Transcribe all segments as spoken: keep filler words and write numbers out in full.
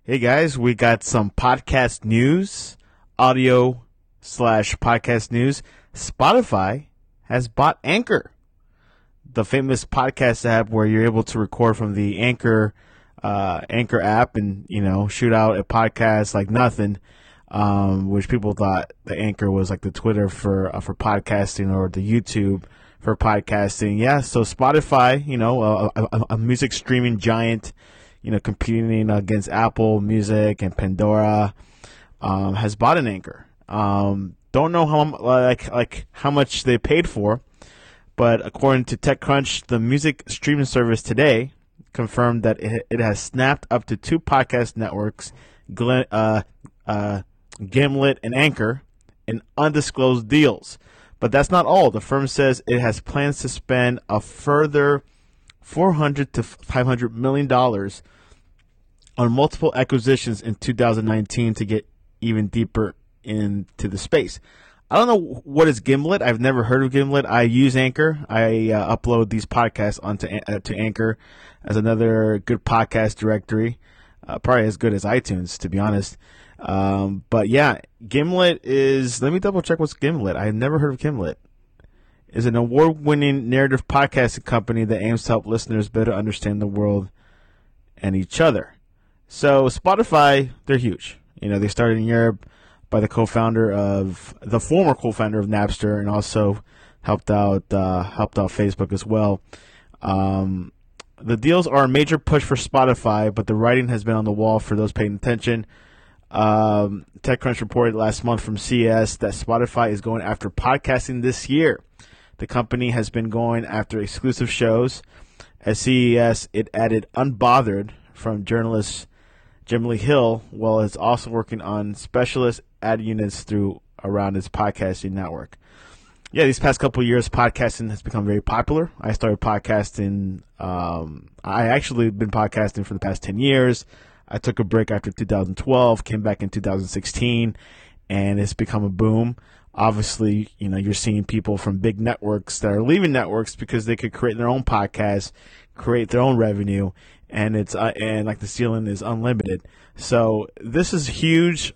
Hey guys, we got some podcast news, audio slash podcast news. Spotify has bought Anchor, the famous podcast app where you're able to record from the Anchor uh, Anchor app and, you know, shoot out a podcast like nothing, um, which people thought the Anchor was like the Twitter for uh, for podcasting or the YouTube for podcasting. Yeah, so Spotify, you know, a, a, a music streaming giant, you know, competing against Apple Music and Pandora, um, has bought an Anchor. Um, don't know how like like how much they paid for, but according to TechCrunch, the music streaming service today confirmed that it, it has snapped up to two podcast networks, Glen, uh, uh, Gimlet and Anchor, in undisclosed deals. But that's not all. The firm says it has plans to spend a further four hundred to five hundred million dollars on multiple acquisitions in two thousand nineteen to get even deeper into the space. I don't know what is Gimlet. I've never heard of Gimlet. I use Anchor. I uh, upload these podcasts onto uh, to Anchor as another good podcast directory, uh, probably as good as iTunes, to be honest. Um, but yeah, Gimlet is. Let me double check what's Gimlet. I've never heard of Gimlet. Is an award-winning narrative podcasting company that aims to help listeners better understand the world and each other. So Spotify, they're huge. You know, they started in Europe by the co-founder of the former co-founder of Napster, and also helped out uh, helped out Facebook as well. Um, the deals are a major push for Spotify, but the writing has been on the wall for those paying attention. Um, TechCrunch reported last month from C E S that Spotify is going after podcasting this year. The company has been going after exclusive shows. At C E S, it added Unbothered from journalist Jimmy Hill, while it's also working on specialist ad units through around its podcasting network. Yeah, these past couple of years, podcasting has become very popular. I started podcasting. Um, I actually been podcasting for the past ten years. I took a break after two thousand twelve, came back in two thousand sixteen, and it's become a boom. Obviously, you know, you're seeing people from big networks that are leaving networks because they could create their own podcasts, create their own revenue, and it's uh, and like the ceiling is unlimited. So this is huge.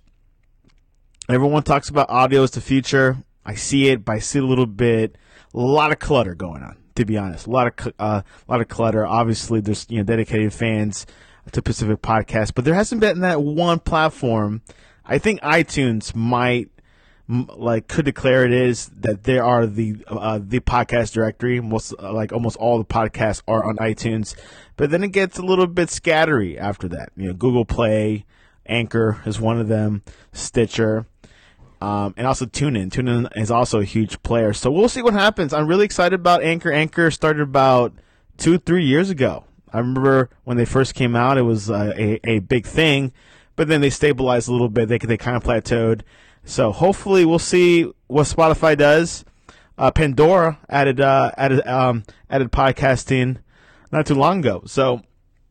Everyone talks about audio as the future. I see it, but I see a little bit, a lot of clutter going on. To be honest, a lot of uh, a lot of clutter. Obviously, there's you know dedicated fans to Pacific Podcast, but there hasn't been that one platform. I think iTunes might. Like could declare it is that they are the uh, the podcast directory. Most uh, like almost all the podcasts are on iTunes, but then it gets a little bit scattery after that. You know, Google Play, Anchor is one of them, Stitcher, um, and also TuneIn. TuneIn is also a huge player. So we'll see what happens. I'm really excited about Anchor. Anchor started about two, three years ago. I remember when they first came out, it was uh, a a big thing, but then they stabilized a little bit. They they kind of plateaued. So hopefully we'll see what Spotify does. Uh, Pandora added uh, added um, added podcasting not too long ago. So,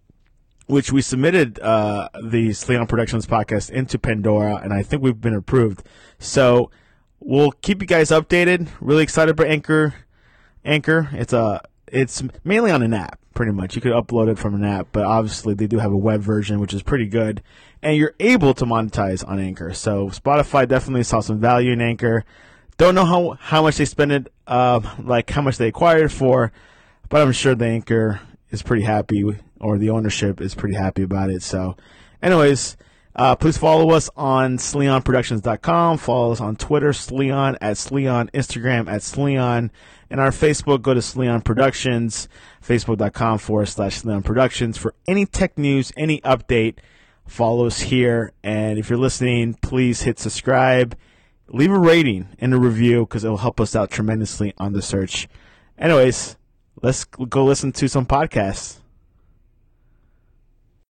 which we submitted uh, the Sleon Productions podcast into Pandora, and I think we've been approved. So we'll keep you guys updated. Really excited for Anchor. Anchor. It's a it's mainly on an app. Pretty much, you could upload it from an app, but obviously they do have a web version, which is pretty good, and you're able to monetize on Anchor. So Spotify definitely saw some value in Anchor. Don't know how how much they spend it, uh, like how much they acquired it for, but I'm sure the Anchor is pretty happy, or the ownership is pretty happy about it. So, anyways, uh, please follow us on sleon productions dot com. Follow us on Twitter, Sleon at Sleon, Instagram at Sleon. And our Facebook, go to Sleon Productions, facebook.com forward slash Sleon Productions. For any tech news, any update, follow us here. And if you're listening, please hit subscribe. Leave a rating and a review because it will help us out tremendously on the search. Anyways, let's go listen to some podcasts.